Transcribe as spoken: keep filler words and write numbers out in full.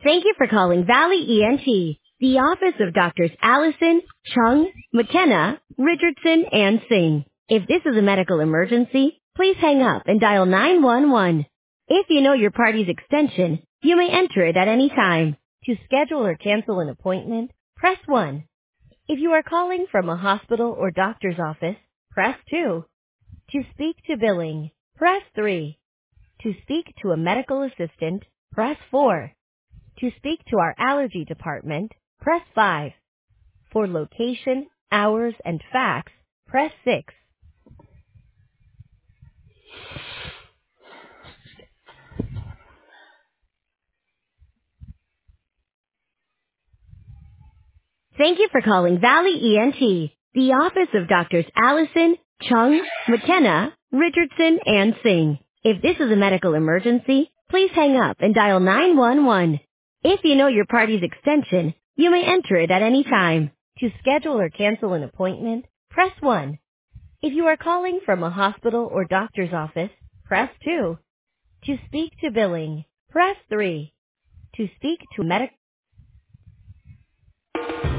Thank you for calling Valley E N T, the office of Doctors Allison, Chung, McKenna, Richardson, and Singh. If this is a medical emergency, please hang up and dial nine one one. If you know your party's extension, you may enter it at any time. To schedule or cancel an appointment, press one. If you are calling from a hospital or doctor's office, press two. To speak to billing, press three. To speak to a medical assistant, press four. To speak to our allergy department, press five. For location, hours, and fax, press six. Thank you for calling Valley E N T, the office of Doctors Allison, Chung, McKenna, Richardson, and Singh. If this is a medical emergency, please hang up and dial nine one one. If you know your party's extension, you may enter it at any time. To schedule or cancel an appointment, press one. If you are calling from a hospital or doctor's office, press two. To speak to billing, press three. To speak to medical